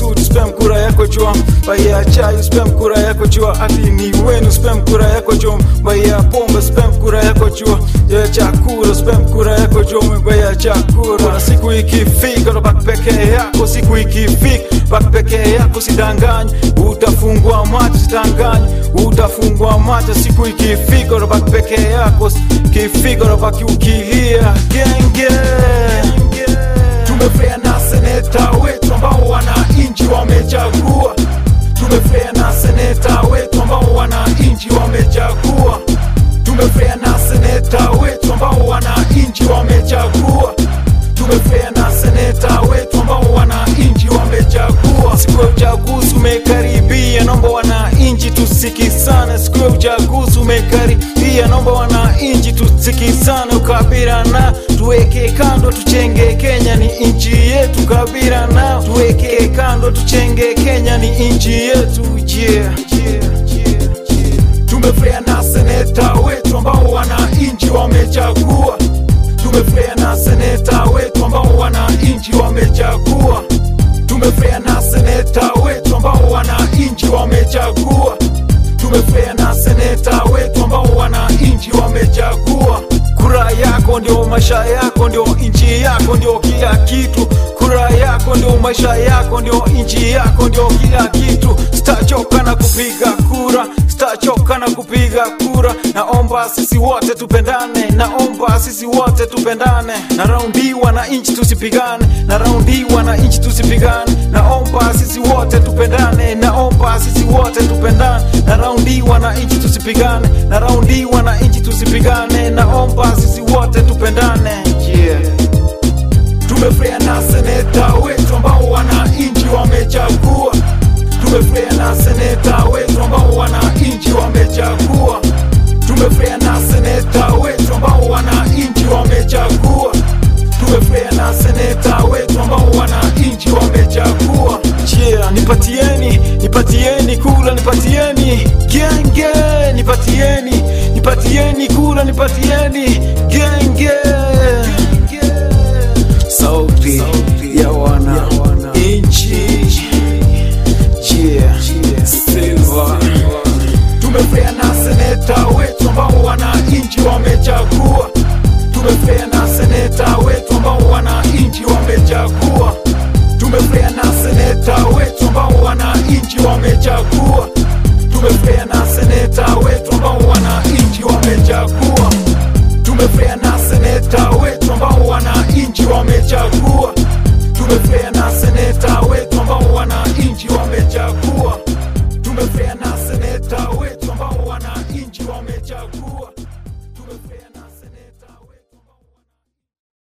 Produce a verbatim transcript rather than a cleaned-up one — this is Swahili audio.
suit spam kura yako chua, baya chai spam kura yako chua, ati ni wenu spam kura yako chua, baya pombe spam kura yako chua, ya chakula spam kura yako chua, baya chakula. Siku ikifika ndo baki peke yako, siku ikifika baki peke yako, sidanganyi utafungwa macho, sidanganyi utafungwa macho. Siku ikifika ndo baki peke yako, ikifika ndo baki ukilia genge. Tumefea na seneta wetu ambao wananchi wamechagua. Tumefea na seneta wetu ambao wananchi wamechagua. Tumefea na seneta wetu ambao wananchi wamechagua. Tumefea na seneta wetu ambao wananchi wamechagua. Siku ya uchaguzi umekaribia, naomba wananchi tusikizane. Siku ya uchaguzi umekaribia, naomba wananchi tusikizane. Ukabila na tuweke kando, tuchenge Kenya ni inchi yetu. Kabila na tuweke kando, tuchenge Kenya ni inchi yetu. Yeah, yeah, yeah, yeah. Tumefea na seneta wetu ambao wananchi wamechagua. Tumefea na seneta wetu ambao wananchi wamechagua. Tumefea na seneta wetu ambao wananchi wamechagua. Tumefea na seneta wetu ambao wananchi wamechagua. Kura yako ndio maisha yako, ndio inchi yako, ndio kila kitu. Kura yako ndio maisha yako, ndio inchi yako, ndio kila kitu. Sitachoka na kupiga kura, sitachoka na kupiga kura. Naomba sisi wote tupendane, naomba sisi wote tupendane. Na raundi wananchi tusipigane, na raundi wananchi tusipigane. Naomba sisi wote tupendane, naomba sisi wote tupendane. Na raundi wananchi tusipigane, na raundi wananchi tusipigane. Naomba sisi wote tupendane. Yeah. Tumefea na seneta wetu ambao wananchi wamechagua. Tumefea na seneta wetu ambao wananchi wamechagua. Tumefea na seneta wetu ambao wananchi wamechagua. Tumefea na seneta wetu ambao wananchi wamechagua. Yeah, nipatieni, nipatieni kula, nipatieni genge, nipatieni, nipatieni kula, nipatieni genge. Sauti ya wana inchi. Yeah, Silva. Tumefea na seneta wetu ambao wananchi wamechagua. Tumefea na seneta wetu ambao wananchi wamechagua. Tumefea na seneta wetu ambao wananchi wamechagua. Tumefea na seneta wetu